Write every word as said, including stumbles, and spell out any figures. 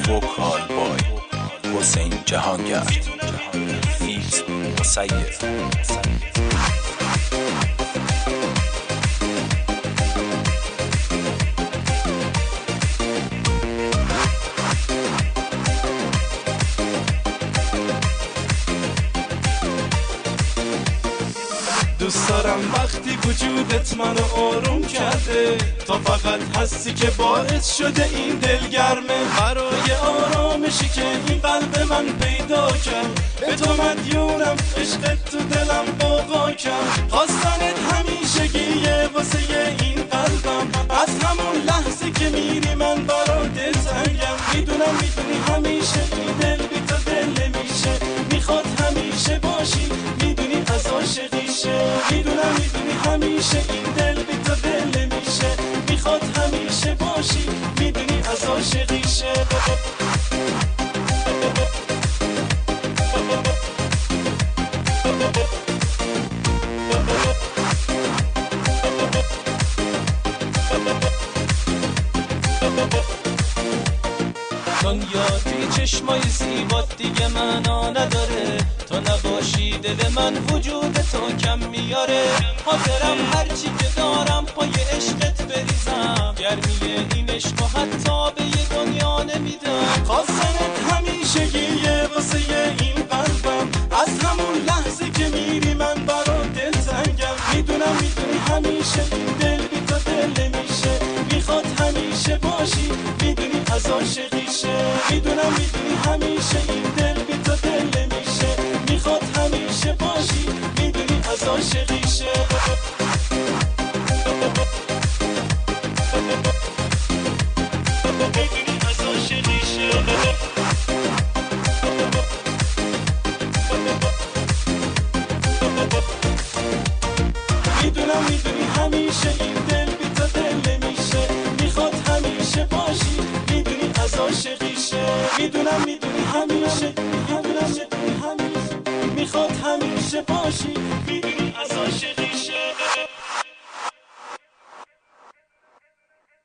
وکال بای حسین جهانگرد فیت مسیر. دوست دارم وقتی وجودت منو آروم کرده، تا فقط هستی که باعث شده این دل گرمه. برای آرامشی که این قلب من پیدا کرد، به تو مدیونم، عشقت تو دلم بابا کرد. خواستنت همیشگیه واسه این قلبم، از همون لحظه که میری من برات تنگم. میدونم میدونی همیشه این دل بی تو دل نمیشه، میخواد همیشه باشی، میدونی از عاشقیشه. میدونم میدونی همیشه این دل بی تو دل نمیشه، میخواد همیشه باشی، میدونی از عاشقیشه. دنیا توی چشمای زیبات دیگه معنا نداره، تو نباشی دل من وجود تو کم میاره. حاضرم هرچی که دارم پای عشقت بریزم، گرمیه این عشق و حتی به یه دنیا نمیدم. خواستنت همیشگیه واسه این قلبم، از همون لحظه که میری من برات دلتنگم. میدونم میدونی همیشه این دل بی تو دل نمیشه، میخواد همیشه باشی، میدونی از عاشقیشه. میدونم میدونی همیشه این دل بی تو دل نمیشه، میخواد همیشه باشی، میدونی از عاشقیشه. میدونی از عاشقیشه. میدونم میدونی همیشه این دل بی تو دل نمیشه، میخواد همیشه باشی، میدونی از عاشقیشه. میدونم میدونی همیشه همیشه همیشه میخواد همیشه باشی، میدونی از عاشقیشه.